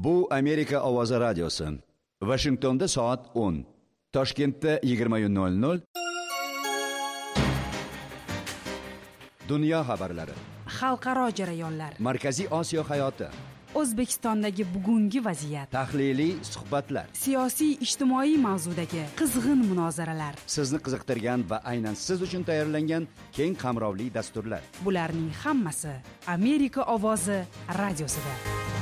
Bu Amerika ovozi radiosi. Washingtonda soat 10. Toshkentda 20:00. Dunyo xabarlari. Xalqaro jarayonlar. Markaziy Osiyo hayoti. O'zbekistondagi bugungi vaziyat. Tahliliy suhbatlar. Siyosiy ijtimoiy mavzudagi qizg'in munozaralar. Sizni qiziqtirgan va aynan siz uchun tayyorlangan keng qamrovli dasturlar. Bularning hammasi Amerika ovozi radiosida.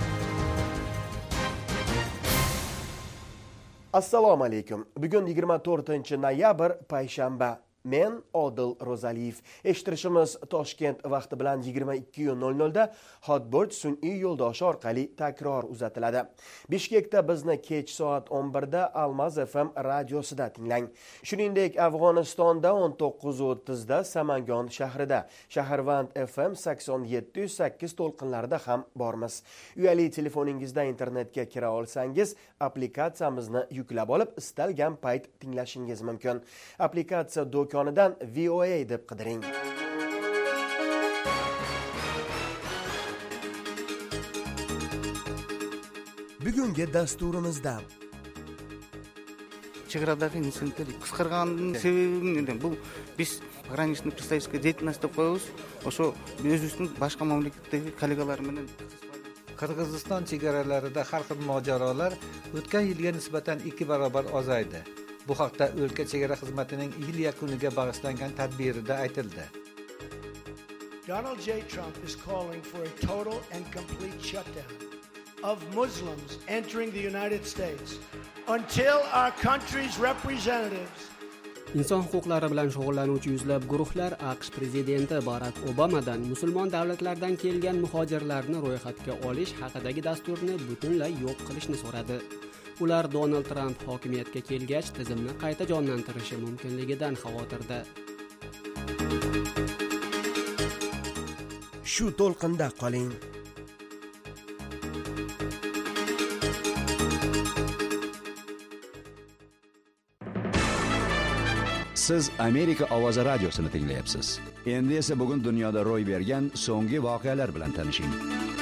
Assalomu alaykum. Bugun 24-noyabr payshanba. Men Odil Ro'zaliyev. Eshittirishimiz Toshkent vaqti bilan 22:00 da Hotbird sun'iy yo'ldoshi orqali takror uzatiladi. Bishkekda bizni kech soat 11 da Almaz FM radiosida tinglang. Shuningdek, Afg'onistonda 19:30 da Samangon shahrida, Shaharvand FM 87.8 to'lqinlarida ham bormiz. Uyali telefoningizda internetga kira olsangiz, applikatsiyamizni yuklab olib, istalgan payt tinglashingiz mumkin. Applikatsiya do'konidan VOA deb qidiring. Bugungi dasturimizda chegaradagi insidentlar qisqarganning sababi bu biz pogranichniy представительская деятельность deb qo'yamiz. O'sha O'zbekiston boshqa mamlakatdagi kollegalar bilan Qirg'iziston chegaralarida har xil mojarolar o'tgan yilga nisbatan 2 barobar ozaydi. Bu haqda o'lka chegara xizmatining yil yakuniga bag'ishlangan tadbirida aytildi. Donald J. Trump is calling for a total and complete shutdown of Muslims entering the United States until our country's representatives. Inson huquqlari bilan shug'ullanuvchi yuzlab guruhlar AQSh prezidenti Barak Obamadan musulmon davlatlardan kelgan muhojirlarni ro'yxatga olish haqidagi dasturni butunlay yo'q qilishni so'radi. Ular Donald Trump hokimiyatga kelgach tizimni qayta jonlantirishi mumkinligidan xavotirda. Shu to'lqinda qoling. Siz Amerika ovozi radiosini tinglayapsiz. Endi esa bugun dunyoda ro'y bergan so'nggi voqealar bilan tanishing.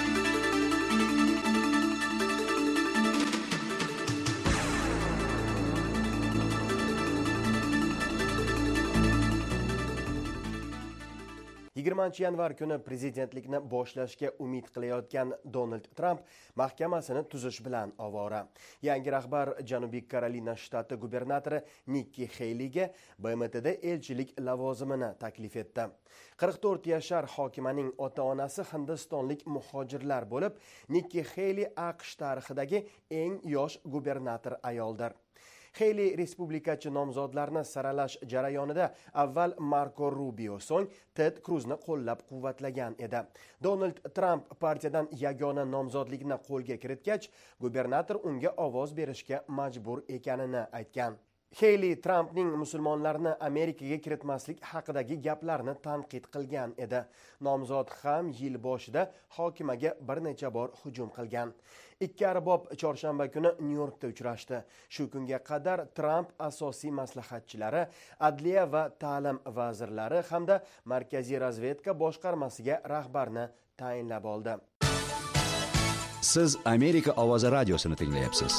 yanvar kuni prezidentlikni boshlashga umid qilayotgan Donald Trump mahkamasini tuzish bilan ovora. Yangi rahbar Janubiy Karolina shtati gubernatori Nikki Haleyga BMTda elchilik lavozimini taklif etdi. 44 yashar hokimaning ota-onasi hindistonlik muhojirlar bo'lib, Nikki Haley AQSh tarixidagi eng yosh gubernator ayoldir. Haley respublikachi nomzodlarni saralash jarayonida avval Marco Rubio, so'ng Ted Cruzni qo'llab-quvvatlagan edi. Donald Trump partiyadan yagona nomzodlikni qo'lga kiritgach, gubernator unga ovoz berishga majbur ekanini aytgan. Haley Trumpning musulmonlarni Amerikaga kiritmaslik haqidagi gaplarini tanqid qilgan edi. Nomzod ham yil boshida hokimaga bir necha bor hujum qilgan. Ikki arbob chorshanba kuni Nyu-Yorkda uchrashdi. Shu kunga qadar Trump asosiy maslahatchilari, adliya va ta'lim vazirlari hamda Markaziy razvedka boshqarmasiga rahbarni tayinlab oldi. Siz Amerika ovozi radiosini tinglayapsiz.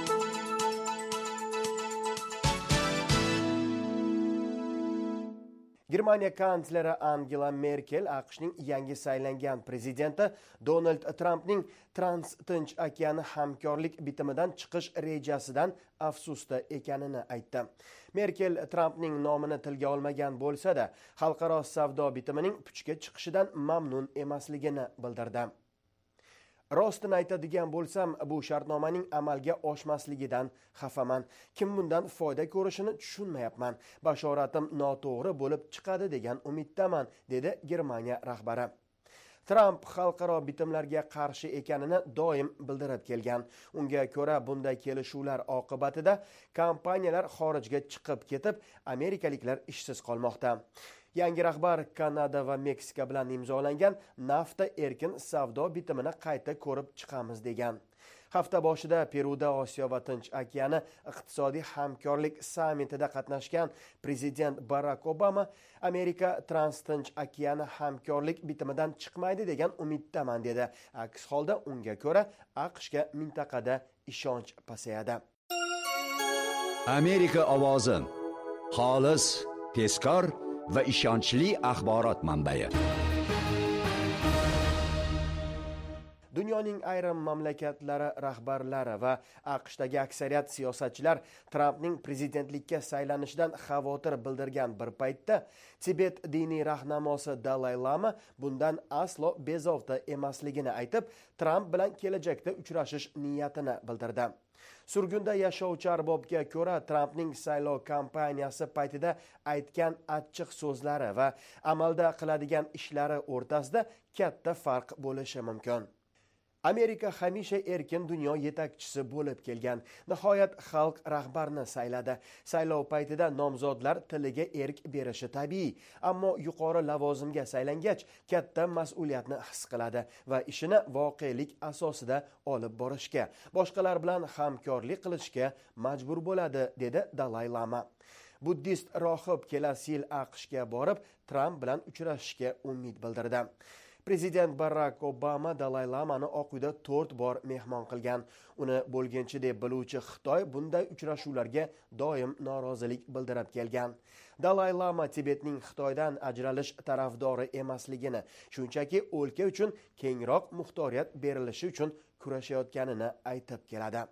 Germaniya kansleri Angela Merkel AQShning yangi saylangan prezidenti Donald Trumpning Trans-Tinch okeani hamkorlik bitimidan chiqish rejasidan afsusda ekanini aytdi. Merkel Trumpning nomini tilga olmagan bo'lsa-da, xalqaro savdo bitimining puchga chiqishidan mamnun emasligini bildirdi. Rostini aytadigan bo'lsam, bu shartnomaning amalga oshmasligidan xafaman. Kim bundan foyda ko'rishini tushunmayapman. Bashoratim noto'g'ri bo'lib chiqadi degan umiddaman, dedi Germaniya rahbari. Trump xalqaro bitimlarga qarshi ekanini doim bildirib kelgan. Unga ko'ra bunday kelishuvlar oqibatida kompaniyalar xorijga chiqib ketib, amerikaliklar ishsiz qolmoqda. Yangi rahbar Kanada va Meksika bilan imzolangan NAFTA erkin savdo bitimini qayta ko'rib chiqamiz degan. Hafta boshida Peruda Osiyo va Tinch okeani iqtisodiy hamkorlik sammitida qatnashgan prezident Barak Obama Amerika Trans-Tinch okeani hamkorlik bitimidan chiqmaydi degan umiddaman dedi. Aks holda unga ko'ra AQShga mintaqada ishonch pasayadi. Amerika ovozi xolis, tezkor va ishonchli axborot manbai. Dunyoning ayrim mamlakatlari rahbarlari va AQShdagi aksariyat siyosatchilar Trampning prezidentlikka saylanishidan xavotir bildirgan bir paytda Tibet diniy rahnamosi Dalay Lama bundan aslo bezovta emasligini aytib, Tramp bilan kelajakda uchrashish niyatini bildirdi. Surgunda yashovchi arbobga ko'ra Trampning saylov kampaniyasi paytida aytgan achchiq so'zlari va amalda qiladigan ishlari o'rtasida katta farq bo'lishi mumkin. Amerika hamisha erkin dunyo yetakchisi bo'lib kelgan. Nihoyat xalq rahbarni sayladi. Saylov paytida nomzodlar tiliga erk berishi tabiiy, ammo yuqori lavozimga saylangach katta mas'uliyatni his qiladi va ishini voqelik asosida olib borishga, boshqalar bilan hamkorlik qilishga majbur bo'ladi, dedi Dalay Lama. Buddist rohib kelasi yil AQShga borib, Tramp bilan uchrashishga umid bildirdi. Prezident Barak Obama Dalay Lamani Oq uyda 4 bor mehmon qilgan. Uni bo'lganchi deb biluvchi Xitoy bunday uchrashuvlarga doim norozilik bildirib kelgan. Dalay Lama Tibetning Xitoydan ajralish tarafdori emasligini, shunchaki o'lka uchun kengroq muxtoriyat berilishi uchun kurashayotganini aytib keladi.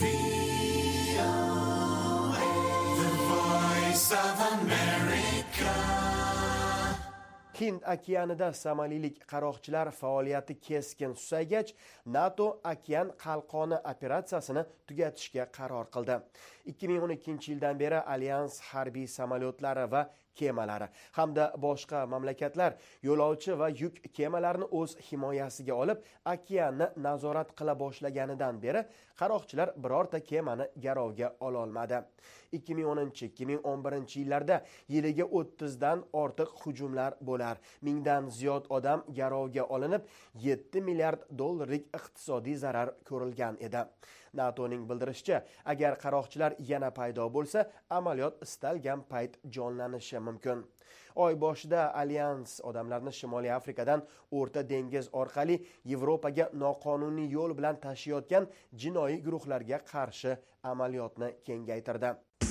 Hind okeanida somalilik qaroqchilar faoliyati keskin susaygach, NATO okean qalqoni operatsiyasini tugatishga qaror qildi. 2012 yildan beri Alyans harbiy samolyotlari va kemalari hamda boshqa mamlakatlar yo'lovchi va yuk kemalarini o'z himoyasiga olib, okeanni nazorat qila boshlaganidan beri qaroqchilar birorta kemani garovga ola olmadi. 2010-2011 yillarda yiliga 30 dan ortiq hujumlar bo'lar. 1000 dan ziyod odam garovga olinib, 7 milliard dollarlik iqtisodiy zarar ko'rilgan edi. NATOning bildirishicha, agar qaroqchilar yana paydo bo'lsa, amaliyot istalgan payt jonlanishi mumkin. Oy boshida Alyans odamlarni Shimoliy Afrikadan O'rta dengiz orqali Yevropaga noqonuniy yo'l bilan tashiyotgan jinoiy guruhlarga qarshi amaliyotni kengaytirdi.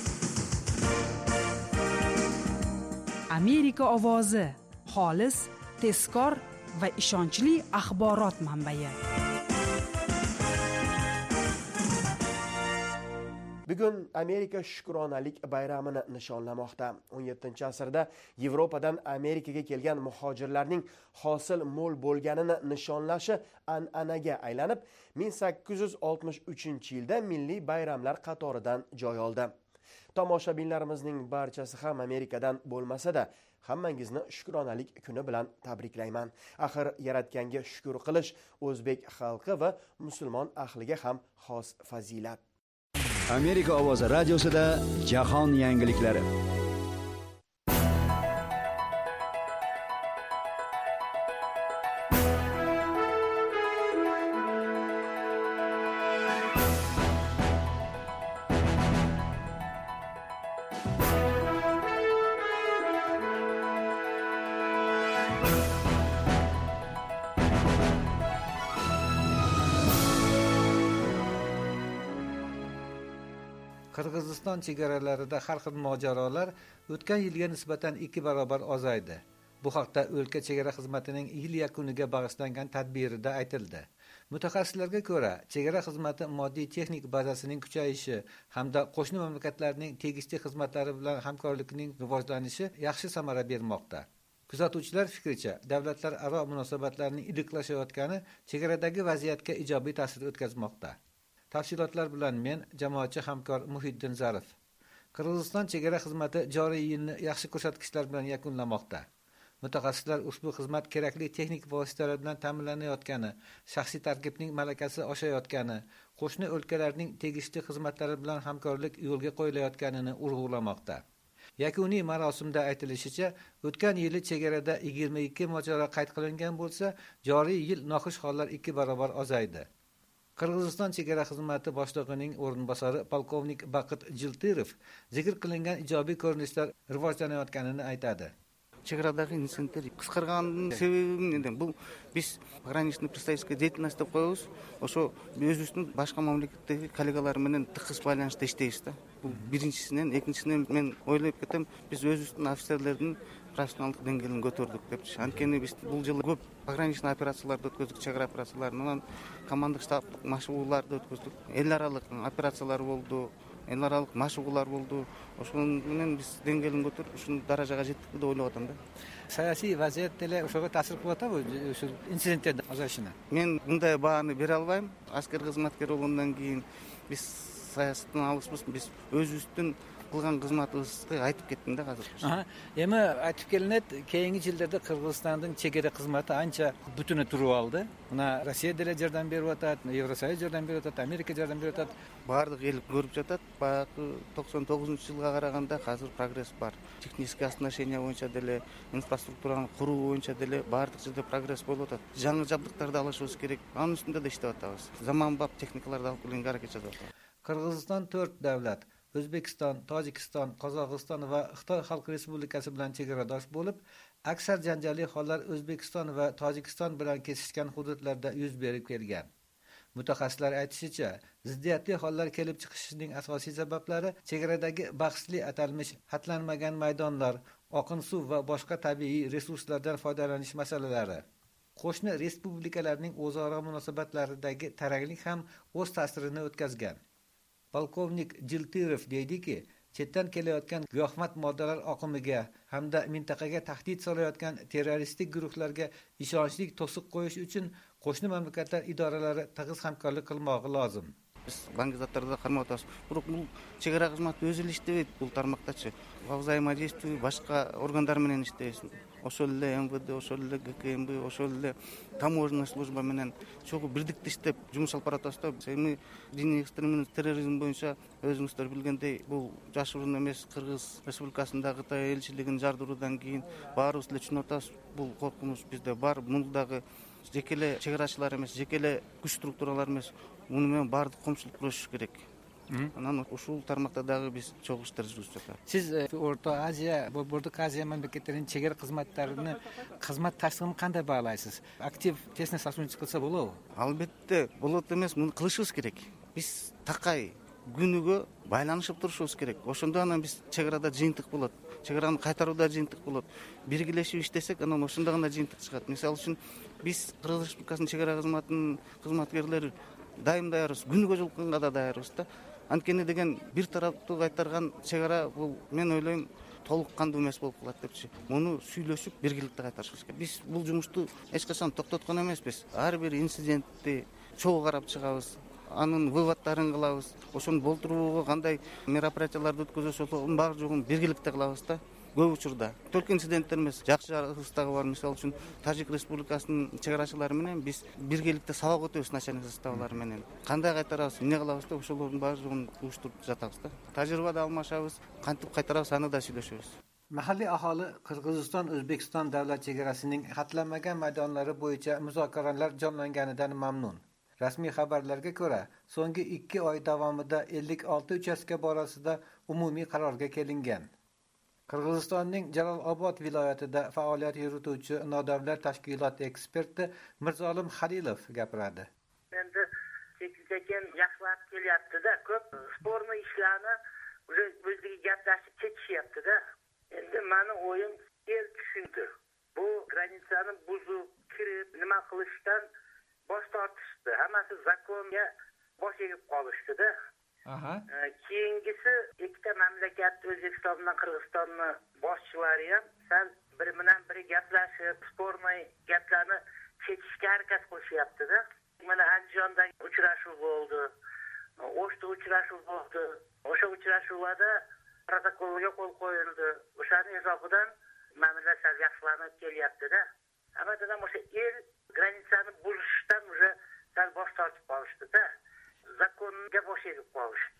Amerika ovozi xolis, tezkor va ishonchli axborot manbai. Bugun Amerika shukronalik bayramini nishonlamoqda. 17-asrda Yevropadan Amerikaga kelgan muhojirlarning hosil mo'l bo'lganini nishonlashi an'anaga aylanib, 1863-yilda milliy bayramlar qatoridan joy oldi. Tomoshabinlarimizning barchasi ham Amerikadan bo'lmasa-da, hammangizni shukronalik kuni bilan tabriklayman. Axir yaratganga shukr qilish o'zbek xalqi va musulmon ahliga ham xos fazilat. Amerika ovozi radiosida jahon yangiliklari. Qirg'iziston chegaralarida har xil mojarolar o'tgan yilga nisbatan 2 barobar ozaydi. Bu haqda o'lka chegara xizmatining yil yakuniga bag'ishlangan tadbirida aytildi. Mutaxassislarga ko'ra, chegara xizmati moddiy texnik bazasining kuchayishi hamda qo'shni mamlakatlarning tegishli xizmatlari bilan hamkorlikning rivojlanishi yaxshi samara bermoqda. Kuzatuvchilar fikricha, davlatlararo munosabatlarning iliqlashayotgani chegaradagi vaziyatga ijobiy ta'sir o'tkazmoqda. Tafsilotlar bilan men jamoatchi hamkor Muhiddin Zarif. Qirg'iziston chegara xizmati joriy yilni yaxshi ko'rsatkichlar bilan yakunlamoqda. Mutaxassislar ushbu xizmat kerakli texnik vositalar bilan ta'minlanayotgani, shaxsiy tarkibning malakasi oshayotgani, qo'shni o'lkalarning tegishli xizmatlari bilan hamkorlik yo'lga qo'yilayotganini urg'ulamoqda. Yakuniy marosimda aytilishicha, o'tgan yili chegarada 22 mojaro qayd qilingan bo'lsa, joriy yil noxush hollar 2 barobar ozaydi. Qirg'iziston chegara xizmati boshlig'ining o'rinbosari polkovnik Baqit Jiltirov zikr qilingan ijobiy ko'rinishlar rivojlanayotganini aytadi. Chegaradagi insidentlar qisqarganning sebebi bu biz пограничный представительская деятельность деп коебуз. Ошо өзүбүздүн башка мамлекеттеги коллегалар менен тыгыз байланышта иштейбиз да. Бул биринчисинен, экинчисинен мен ойлоп кетем, biz өзүбүздүн офицерлердин профессионалдык деңгээлин көтөрдүк депчи. Анткени биз бул жылы көп пограничный операцияларды өткөздүк, чегара операцияларын, командалык штабтык машыгууларды өткөздүк. Эл аралык операциялар болду, эл аралык машыгуулар болду. Ошонун менен биз деңгээлин көтөрүп, ушул даражага жеттик деп ойлоп атам да. Саясий вазият деле ошого таасир кылып атабы ушул инциденттердин азайышына? Мен мындай бааны бере албайм. Аскер кызматкер болгондон кийин биз саясаттан алыспыз. Биз өзүбүздүн кылган кызматыбызды айтып кеттим да азыр. Эми айтып келинет, кийинки жылдарда Кыргызстандын чегара кызматы анча бүтүнү туруп алды. Мына Россия деле жардам берип атат, Евросоюз жардам берип атат, Америка жардам берип атат. Бардык эл көрүп жатат. Баягы 99-жылга караганда азыр прогресс бар. Технический оснащение боюнча деле, инфраструктураны куруу боюнча деле бардык жерде прогресс болуп атат. Жаңы жабдыктарды алышыбыз керек. Анын үстүндө да иштеп атабыз. Заманбап техникаларды алып келүүгө аракет жасап атабыз. Кыргызстан 4 davlat O'zbekiston, Tojikiston, Qozog'iston va Xitoy Xalq Respublikasi bilan chegaradosh bo'lib, aksar janjalli hollar O'zbekiston va Tojikiston bilan kesishgan hududlarda yuz berib kelgan. Mutaxassislar aytishicha, ziddiyatli hollar kelib chiqishining asosiy sabablari chegaradagi bahsli atalmish xatlanmagan maydonlar, oqin suv va boshqa tabiiy resurslardan foydalanish masalalari. Qo'shni respublikalarning o'zaro munosabatlaridagi taranglik ham o'z ta'sirini o'tkazgan. Polkovnik Jiltirov deydiki, chetdan kelayotgan giyohvand moddalar oqimiga hamda mintaqaga tahdid solayotgan terroristik guruhlarga ishonchli to'siq qo'yish uchun qo'shni mamlakatlar idoralari tig'iz hamkorlik qilmog'i lozim. Biz баңгизаттарда кармап атабыз. Бирок бул чегара кызматы өзү эле иштебейт бул тармактачы. Во взаимодействии башка органдар менен иштейбиз. Ошол эле МВД, ошол эле ГКМБ, ошол эле таможенный служба менен чогуу бирдикте иштеп жумуш алып баратабыз да. Эми диний экстремизм, терроризм боюнча өзүңүздөр билгендей бул жашыруун эмес Кыргыз Республикасындагы Кытай элчилигин жардыруудан кийин баарыбыз эле түшүнүп атабыз. Бул коркунуч бизде бар. Муну дагы жеке эле чегарачылар эмес, жеке эле күч структуралар эмес, муну менен баардык коомчулук күрөшүш керек. Анан ушул тармакта дагы биз чогуу иштер жүргүзүп жатабыз. Сиз Орто Азия, Бордук Азия мамлекеттеринин чегара кызматтарынын кызмат таштыгын кандай баалайсыз? Актив, тесно сотрудничество кылса болобу? Албетте, болот эмес, муну кылышыбыз керек. Биз такай күнүгө байланышып турушубуз керек. Ошондо анан биз чегарада жыйынтык болот. Чегараны кайтарууда жыйынтык болот. Биргелешип иштесек, анан ошондо гана жыйынтык чыгат. Мисалы үчүн биз Кыргыз Республикасынын чегара кызматынын кызматкерлери дайым даярбыз, күнүгө жолукканга да даярбыз да. Анткени деген бир тараптуу кайтарган чегара бул мен ойлойм толук кандуу эмес болуп калат депчи. Муну сүйлөшүп биргеликте кайтарышыбыз керек. Биз бул жумушту эч качан токтоткон эмеспиз. Ар бир инцидентти чогуу карап чыгабыз. Анын выводдарын кылабыз. Ошону болтурууга кандай мероприятияларды өткөзөбүз, ошонун баары жогун биргеликте кылабыз да. Көп учурда только инциденттер эмес, жакшы жагыбыз дагы бар. Мисалы үчүн Тажик Республикасынын чегарачылары менен биз биргеликте сабак өтөбүз начальник составлары менен. Кандай кайтарабыз, эмне кылабыз деп ошолордун баары жогун уюштуруп жатабыз да. Тажрыйба да алмашабыз, кантип кайтарабыз аны да сүйлөшөбүз. Mahalliy aholi Qirg'iziston O'zbekiston davlat chegarasining xatlanmagan maydonlari bo'yicha muzokaralar jonlanganidan mamnun. Rasmiy xabarlarga ko'ra, so'nggi 2 oy davomida 56 uchastka borasida umumiy qarorga kelingan. Qirg'izistonning Jalolobod viloyatida faoliyat yurituvchi nodavlat tashkilot eksperti Mirzolim Halilov gapiradi. Endi sekin yaxshilab kelyapti-da, ko'p sporniy ishlarni o'ziga gaplashib ketishyapti-da. Endi meni o'yim el tushundi. Bu granitsani buzib kirib nima qilishdan bosh tortishdi. Hammasi zakonga bosh egib qolishdi-da. Keyingisi ikkita mamlakat O'zbekiston bilan Qirg'izistonni boshchilari ham sal biri bilan biri gaplashib, sporniy gaplarni chekishga harakat qilishyapti-da. Mana Andijondagi uchrashuv bo'ldi. O'shda uchrashuv bo'ldi. O'sha uchrashuvlarda protokolga qo'l qo'yildi. O'shaning hisobidan ma'murlar sal yaxshilanib kelyapti-da. Hammadan o'sha el granitsani buzishdan уже sal bosh tortib qolishdi-da. Zakonga bosh egib qolishdi.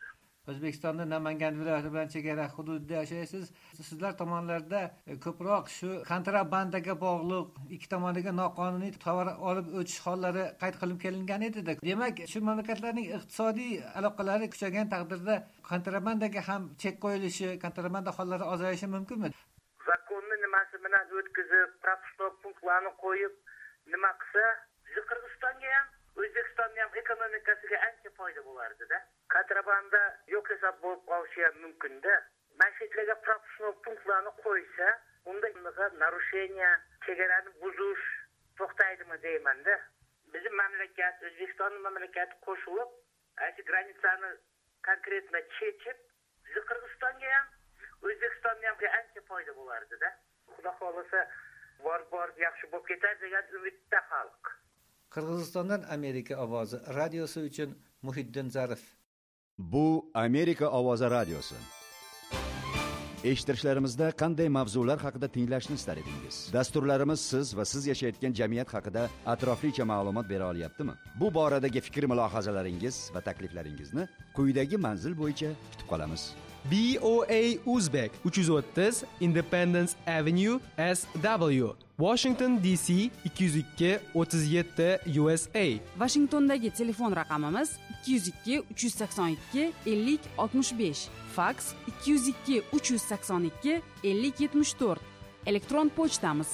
O'zbekistonda Namangan viloyati bilan chegara hududida yashaysiz. Sizlar tomonlarda ko'proq shu kontrabandaga bog'liq ikki tomoniga noqonuniy tovar olib o'tish hollari qayd qilib kelingan edi-da. Demak, shu mamlakatlarning iqtisodiy aloqalari kuchaygan taqdirda kontrabandaga ham chek qo'yilishi, kontrabanda hollari ozayishi mumkinmi? Zakonni nimasi bilan o'tkazib, propustov punktlarni qo'yib, nima qilsa, Qirg'izistonga ham, O'zbekistonga ham ekonomikasiga ancha foyda bo'lardi-da. Kontrabanda yo'q hisob bo'lib qolishi ham mumkin-da. Masjidlarga propustov punktlarni qo'ysa, unda narushение, chegarani buzish to'xtaydimi deyman-da. Bizim mamlakat, O'zbekistonning mamlakati qo'shilib, shu granitsani konkretno chechib, Qirg'izistonga ham, O'zbekistonga ham ancha foyda bo'lardi-da. Xudo xolasa, bor yaxshi bo'lib ketar degan umidda xalq. Qirg'izistondan Amerika ovozi radiosi uchun Muhiddin Zarif. Bu Amerika ovozi radiosi. Eshittirishlarimizda qanday mavzular haqida tinglashni istar edingiz? Dasturlarimiz siz va siz yashayotgan jamiyat haqida atroflicha ma'lumot bera olyaptimi? Bu boradagi fikr-mulohazalaringiz va takliflaringizni quyidagi manzil bo'yicha kutib qolamiz. BOA Uzbek 330 Independence Avenue SW, Washington DC 202 37 USA. Vashingtondagi telefon raqamimiz 202 382 50 65, faks 202 382 50 74. Elektron pochtamiz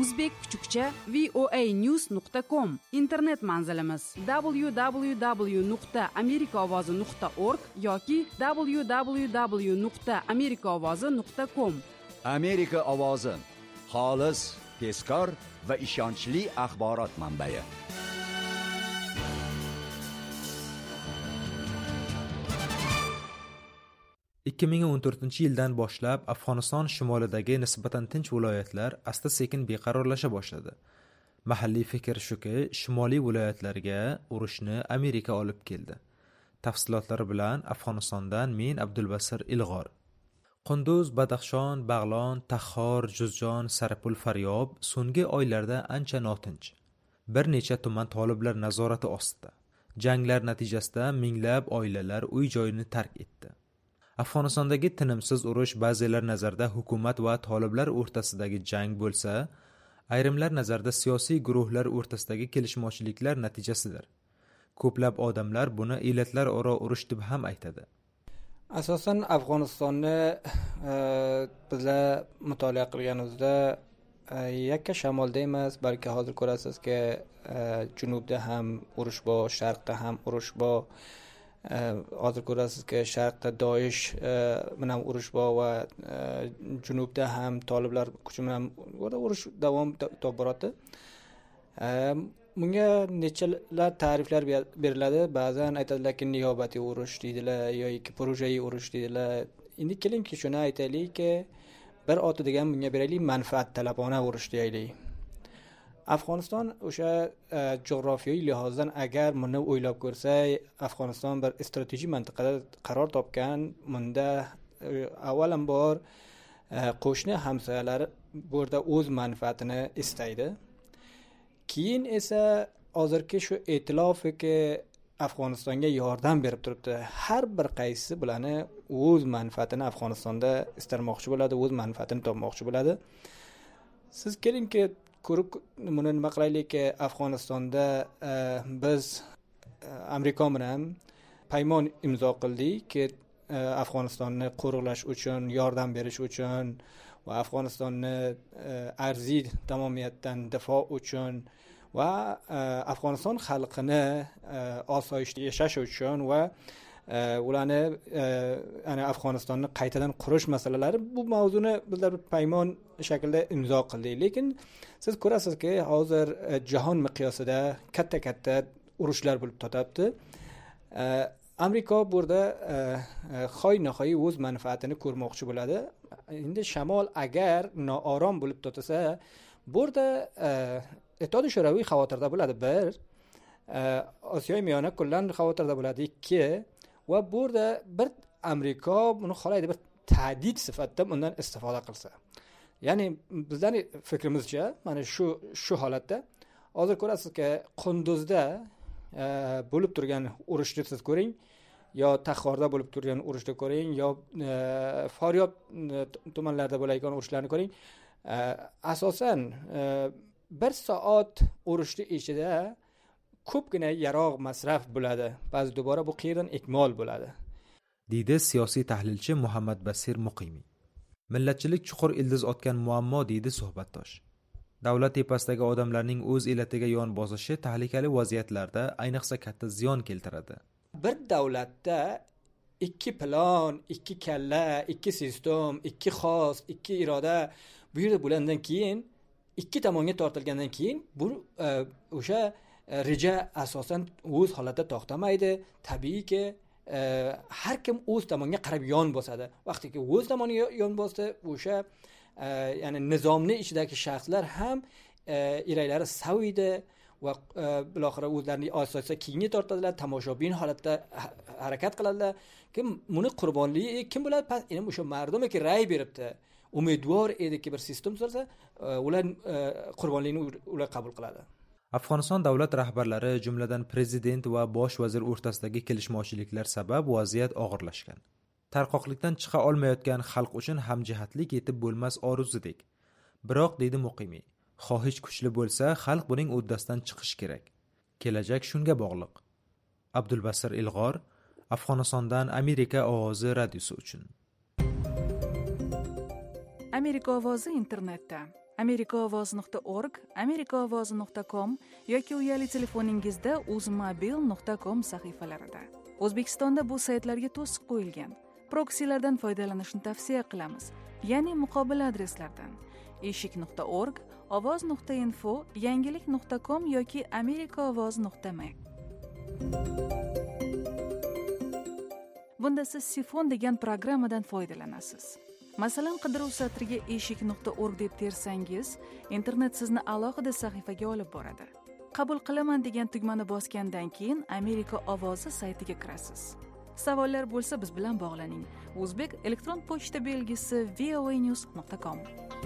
uzbek_voanews.com. Internet manzilimiz www.amerikaovozi.org yoki www.amerikaovozi.com. Amerika ovozi, xolis, tezkor va ishonchli axborot manbai. yildan boshlab Afg'oniston shimolidagi nisbatan tinch viloyatlar asta-sekin beqarorlasha boshladi. Mahalliy fikr shuki, shimoliy viloyatlarga urushni Amerika olib keldi. Tafsilotlari bilan Afg'onistondan men Abdulbasir Ilg'or. Qunduz, Badaxshon, Bag'lon, Taxor, Juzjon, Sarapul, Faryob so'nggi oylarda ancha notinch. Bir necha tuman toliblar nazorati ostida. Janglar natijasida minglab oilalar uy-joyini tark etdi. Afg'onistondagi tinimsiz urush ba'zilar nazarda hukumat va toliblar o'rtasidagi jang bo'lsa, ayrimlar nazarda siyosiy guruhlar o'rtasidagi kelishmovchiliklar natijasidir. Ko'plab odamlar buni illatlar aro urush deb ham aytadi. Asosan Afg'onistonni bizlar mutolaa qilganimizda yakka shamolda emas, balki hozir ko'rasizki, junubda ham urush bor, sharqda ham urush bor. Hozir ko'rasizki, sharqda Doish bilan urush bor va junubda ham toliblar kuchi bilan urush davom etib boradi. Bunga nechalar ta'riflar beriladi. Ba'zan aytadilarki, niyobatiy urush deydilar yoki projeyi urush deydilar. Endi kelingki, shuni aytaylikki, bir oti degan bunga beraylik, manfaat talabona urush deylik. Afg'oniston o'sha jo'g'rofiyaviy lihozdan agar buni o'ylab ko'rsak, Afg'oniston bir strategik mintaqada qaror topgan. Bunda avvalambor qo'shni hamsoyalar bu yerda o'z manfaatini istaydi. Keyin esa hozirgi shu e'tilofiki Afg'onistonga yordam berib turibdi. Har bir qaysi bularni o'z manfaatini Afg'onistonda istarmoqchi bo'ladi, o'z manfaatini topmoqchi bo'ladi. Siz kelingki, ko'rib buni nima qilaylikki, Afg'onistonda biz Amerika bilan paymon imzo qildikki, Afg'onistonni qo'riqlash uchun, yordam berish uchun va Afg'onistonni arziy tamomiyatdan difo uchun va Afg'oniston xalqini osoyishta yashash uchun va ularni Afg'onistonni qaytadan qurish masalalari, bu mavzuni bizlar paymon shaklda imzo qildik. Lekin siz ko'rasizki, hozir jahon miqyosida katta urushlar bo'lib turibdi. Amerika burada xoy-nahoy o'z manfaatini ko'rmoqchi bo'ladi. Endi shamol agar noorom bo'lib tursa, burada Ittihod Sho'roviy xavotirda bo'ladi. Bir, Osiyo miyona kullan xavotirda bo'ladi. Ikki, va burada bir Amerika buni xohlaydi bir tahdid sifatida bundan istifoda qilsa. Ya'ni bizning fikrimizcha, mana shu holatda hozir ko'rasizki, Qunduzda bo'lib turgan urushni siz ko'ring. yo Taxorda bo'lib turgan urushni ko'ring, yo Faryob tumanlarida bo'layotgan urushlarni ko'ring. Asosan 1 soat urushni ichida ko'pgina yarog' masraf bo'ladi. Ba'zi dubora bu qiyrin ikmol bo'ladi. deydi siyosiy tahlilchi Muhammad Basir Muqimiy. Millatchilik chuqur ildiz otgan muammo deydi suhbatdosh. Davlat tepasidagi odamlarning o'z elatiga yon bosishi tahlikali vaziyatlarda ayniqsa katta ziyon keltiradi. Bir davlatda 2 plan, 2 kalla, 2 sistem, 2 xos, 2 iroda bu yerda bo'landan keyin 2 tomonga tortilgandan keyin bu o'sha reja asosan o'z holatda to'xtamaydi. Tabiiyki har kim o'z tomoniga qarab yon bosadi. Vaqtiki o'z tomoniga yon bosdi, o'sha ya'ni nizomni ichidagi shaxslar ham iraklari saviydi va biloxira o'zlarini asosan keyinga tortadilar, tomoshabin holatda harakat qiladilar. Kim buni qurbonligi kim bo'ladi? Past endi o'sha mardumki ra'y beribdi, umidvor ediki bir sistem tuzilsa, ular qurbonlikni ular qabul qiladi. Afg'oniston davlat rahbarlari, jumladan prezident va bosh vazir o'rtasidagi kelishmovchiliklar sabab vaziyat og'irlashgan. Tarqoqlikdan chiqa olmayotgan xalq uchun hamjihatlik yetib bo'lmas orzudek. Biroq deydi Muqimiy, xohish kuchli bo'lsa, xalq buning uddasidan chiqish kerak. Kelajak shunga bog'liq. Abdulbasir Ilg'or, Afg'onistondan Amerika ovozi radiosi uchun. Amerika ovozi internetda amerikaovozi.org, amerikaovozi.com yoki uyali telefoningizda uzmobil.com sahifalarida. O'zbekistonda bu saytlarga to'siq qo'yilgan. Proksilardan foydalanishni tavsiya qilamiz, ya'ni muqobil adreslardan eshik.org, ovoz.info, yangilik.com yoki amerikaovozi.me. Bunda siz Sifon degan programmadan foydalanasiz. Masalan, qidiruv satriga eshik.org deb tersangiz, internet sizni alohida sahifaga olib boradi. Qabul qilaman degan tugmani bosgandan keyin Amerika ovozi saytiga kirasiz. Savollar bo'lsa biz bilan bog'laning. O'zbek elektron pochta belgisi voanews.com.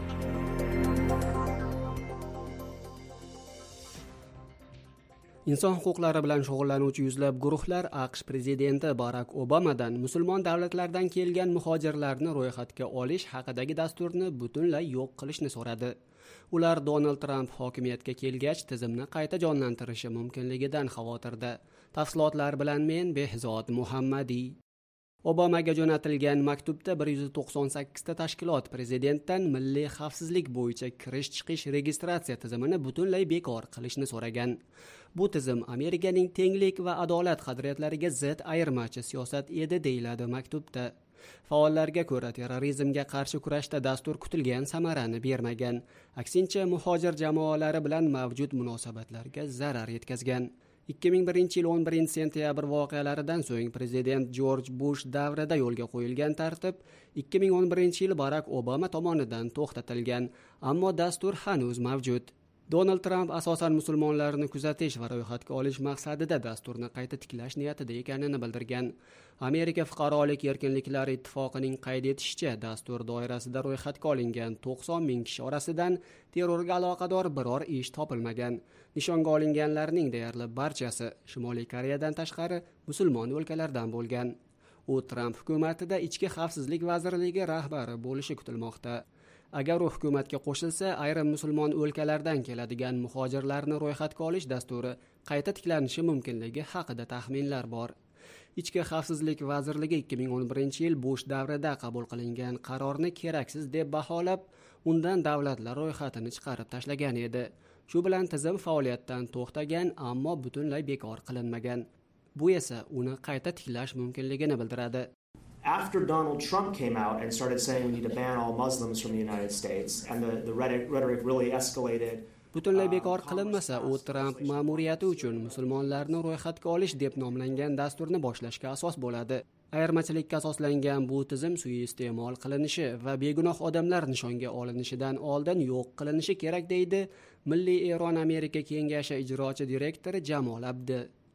Inson huquqlari bilan shug'ullanuvchi yuzlab guruhlar AQSh prezidenti Barak Obamadan musulmon davlatlardan kelgan muhojirlarni ro'yxatga olish haqidagi dasturni butunlay yo'q qilishni so'radi. Ular Donald Trump hokimiyatga kelgach tizimni qayta jonlantirishi mumkinligidan xavotirda. Tafsilotlar bilan men Behzod Muhammadiy. Obamaga jo'natilgan maktubda 198 ta tashkilot prezidentdan milliy xavfsizlik bo'yicha kirish-chiqish registratsiya tizimini butunlay bekor qilishni so'ragan. Bu tizim Amerikaning tenglik va adolat qadriyatlariga zid ayirmachi siyosat edi deyiladi maktubda. Faollarga ko'ra terrorizmga qarshi kurashda dastur kutilgan samarani bermagan. Aksincha muhojir jamoalari bilan mavjud munosabatlarga zarar yetkazgan. 2001 yil 11 sentyabr voqealaridan so'ng prezident George Bush davrida yo'lga qo'yilgan tartib 2011 yil Barak Obama tomonidan to'xtatilgan, ammo dastur hanuz mavjud. Donald Trump asosan musulmonlarni kuzatish va ro'yxatga olish maqsadida dasturni qayta tiklash niyatida ekanini bildirgan. Amerika fuqarolik erkinliklari ittifoqining qayd etishicha, dastur doirasida ro'yxatga olingan 90 ming kishi orasidan terrorga aloqador biror ish topilmagan. Nishonga olinganlarning deyarli barchasi Shimoliy Koreyadan tashqari musulmon o'lkalardan bo'lgan. U Trump hukumatida ichki xavfsizlik vazirligi rahbari bo'lishi kutilmoqda. Agar u hukumatga qo'shilsa, ayrim musulmon o'lkalardan keladigan muhojirlarni ro'yxatga olish dasturi qayta tiklanishi mumkinligi haqida taxminlar bor. Ichki xavfsizlik vazirligi 2011 yil Bush davrida qabul qilingan qarorni keraksiz deb baholab, undan davlatlar ro'yxatini chiqarib tashlagan edi. Shu bilan tizim faoliyatdan to'xtagan, ammo butunlay bekor qilinmagan. Bu esa uni qayta tiklash mumkinligini bildiradi. After Donald Trump came out and started saying we need to ban all Muslims from the United States, and the rhetoric really escalated. Butunlay bekor qilinmasa, u Trump ma'muriyati uchun musulmonlarni ro'yxatga olish deb nomlangan dasturni boshlashga asos bo'ladi. Ayirmachilikka asoslangan bu tizim suiiste'mol qilinishi va begunoh odamlar nishonga olinishidan oldin yo'q qilinishi kerak deydi Milliy Eron-Amerika kengashi ijrochi direktori Jamol Abdi.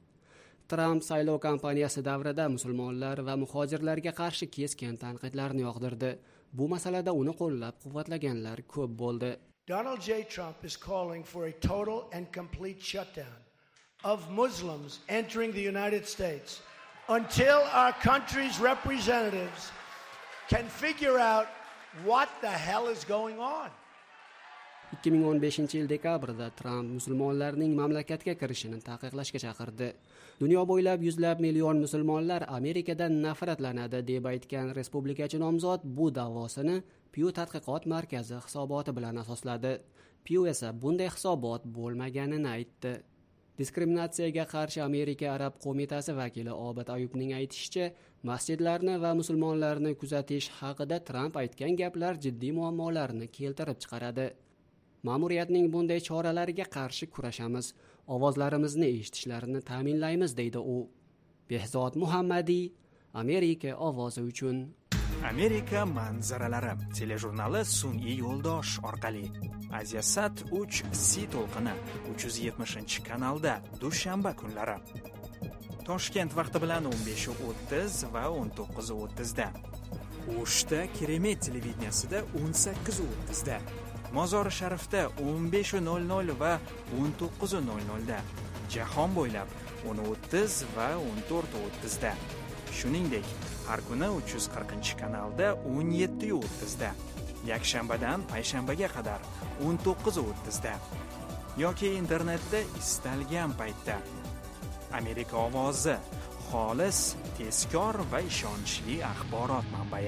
Trump saylov kampaniyasi davrida musulmonlar va muhojirlarga qarshi keskin tanqidlarni yog'dirdi. Bu masalada uni qo'llab-quvvatlaganlar ko'p bo'ldi. Donald J. Trump is calling for a total and complete shutdown of Muslims entering the United States until our country's representatives can figure out what the hell is going on. 2015 yil dekabrda Tramp musulmonlarning mamlakatga kirishini taqiqlashga chaqirdi. Dunyo bo'ylab yuzlab million musulmonlar Amerikadan nafratlanadi deb aytgan respublikachi nomzod bu da'vosini Pew tadqiqot markazi hisoboti bilan asosladi. Pew esa bunday hisobot bo'lmaganini aytdi. Diskriminatsiyaga qarshi Amerika Arab qo'mitasi vakili Obid Ayubning aytishicha, masjidlarni va musulmonlarni kuzatish haqida Tramp aytgan gaplar jiddiy muammolarni keltirib chiqaradi. Ma'muriyatning bunday choralariga qarshi kurashamiz, ovozlarimizni eshitishlarini ta'minlaymiz, deydi u. Behzod Muhammadiy, Amerika ovozi uchun. Amerika manzaralari telejurnali sun'iy yo'ldosh orqali Aziasat 3 C to'lqini 370-kanalda dushanba kunlari. Toshkent vaqti bilan 15:30 va 19:30 da. O'shda Keremet televideniyasida 18:30 da. Mozori Sharifda 15:00 va 19:00 da. Jahon bo'ylab 10:30 va 14:30 da. Shuningdek, har kuni 340-kanalda 17:30 da. Yakshanbadan payshanbaga qadar 19:30 da. Yoki internetda istalgan paytda. Amerika ovozi, xolis, tezkor va ishonchli axborot manbai.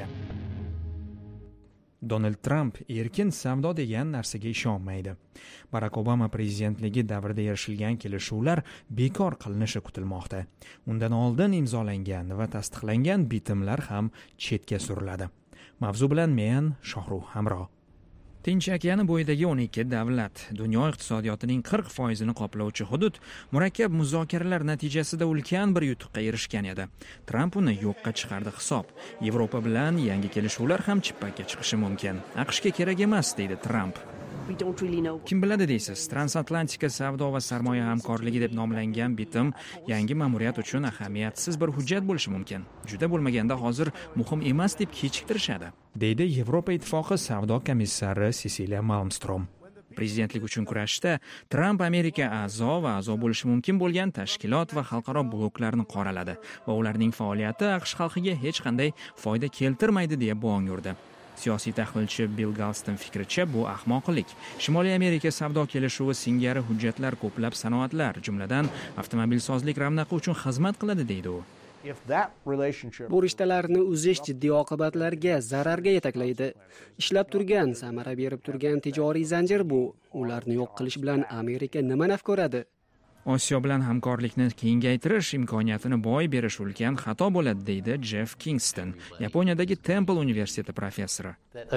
Donald Tramp erkin savdo degan narsaga ishonmaydi. Barack Obama prezidentligi davrida erishilgan kelishuvlar bekor qilinishi kutilmoqda. Undan oldin imzolangan va tasdiqlangan bitimlar ham chetga suriladi. Mavzu bilan men Shohruh Hamro. Tinch okeani bo'yidagi 12 davlat, dunyo iqtisodiyotining 40% qoplovchi hudud murakkab muzokaralar natijasida ulkan bir yutuqqa erishgan edi. Tramp uni yo'qqa chiqardi hisob. Yevropa bilan yangi kelishuvlar ham chippakka chiqishi mumkin. AQShga kerak emas, deydi Tramp. Kim biladi deysiz, transatlantika savdo va sarmoya hamkorligi deb nomlangan bitim yangi ma'muriyat uchun ahamiyatsiz bir hujjat bo'lishi mumkin. Juda bo'lmaganda hozir muhim emas deb kechiktirishadi, deydi Yevropa ittifoqi savdo komissari Cecilia Malmstrom. Prezidentlik uchun kurashda Tramp Amerika a'zo bo'lishi mumkin bo'lgan tashkilot va xalqaro bloklarni qoraladi va ularning faoliyati AQSh xalqiga hech qanday foyda keltirmaydi deya bong urdi. Siyosiy tahlilchi Bill Galston fikricha, bu ahmoqlik. Shimoliy Amerika savdo kelishuvi singari hujjatlar ko'plab sanoatlar, jumladan avtomobilsozlik ravnaqi uchun xizmat qiladi, deydi u. Bu rishtalarni uzish jiddiy oqibatlarga, zararga yetaklaydi. Ishlab turgan, samara berib turgan tijoriy zanjir bu. Ularni yo'q qilish bilan Amerika nima naf ko'radi? Osiyo bilan hamkorlikni kengaytirish imkoniyatini boy berish ulkan xato bo'ladi, deydi Jeff Kingston, Yaponiyadagi Temple universiteti professori.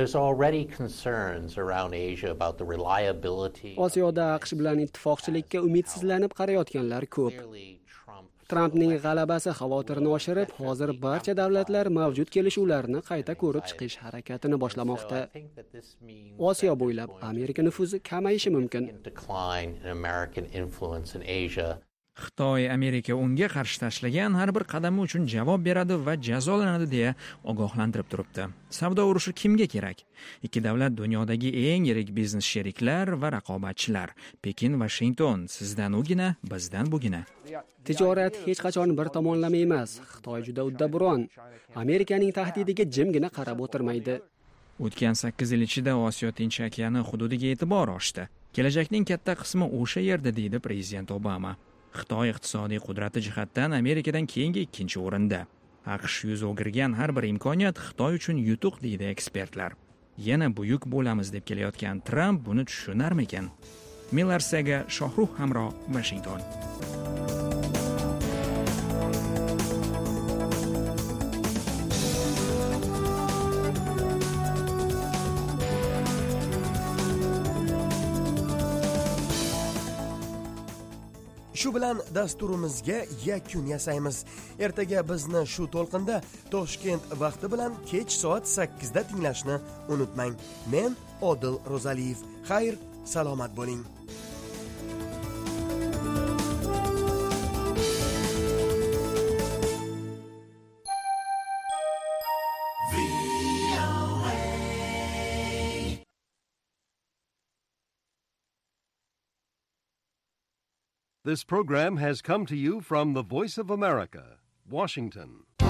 Osiyoda AQSh bilan ittifoqchilikka umidsizlanib qarayotganlar ko'p. Trampning g'alabasi xavotirni oshirib, hozir barcha davlatlar mavjud kelishuvlarni qayta ko'rib chiqish harakatini boshlamoqda. Osiyo bo'ylab Amerika nufuzi kamayishi mumkin. Xitoy Amerika unga qarshi tashlagan har bir qadami uchun javob beradi va jazolanadi deya ogohlantirib turibdi. Savdo urushi kimga kerak? Ikki davlat dunyodagi eng yirik biznes sheriklar va raqobatchilar. Pekin, Washington, sizdan ugina, bizdan bugina. Tijorat hech qachon bir tomonlama emas. Xitoy juda uddaburon. Amerikaning tahdidiga jimgina qarab o'tirmaydi. O'tgan 8 yil ichida Osiyo Tinch okeani hududiga e'tibor oshdi. Kelajakning katta qismi o'sha yerda, deydi prezident Obama. Xitoy iqtisodiy qudrati jihatdan Amerikadan keyingi 2-o'rinda. AQSh yuz o'girgan har bir imkoniyat Xitoy uchun yutuq, deydi ekspertlar. Yana buyuk bo'lamiz deb kelayotgan Tramp buni tushunarmikan? Miller Sega, Shohruh Hamro, Washington. Shu bilan dasturimizga yakun yasaymiz. Ertaga bizni shu to'lqinda Toshkent vaqti bilan kech soat 8 da tinglashni unutmang. Men Odil Ro'zaliyev. Xayr, salomat bo'ling. This program has come to you from the Voice of America, Washington.